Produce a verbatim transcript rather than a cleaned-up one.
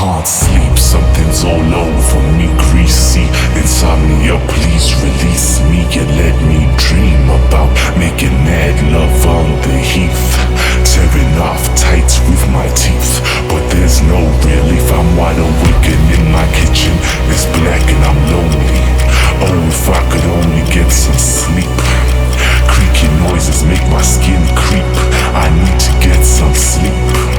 can't sleep, something's all over me, greasy. Insomnia, please release me and let me dream about making mad love on the heath, tearing off tights with my teeth. But there's no relief, I'm wide awake and in my kitchen it's black and I'm lonely. Oh, if I could only get some sleep. Creaky noises make my skin creep. I need to get some sleep.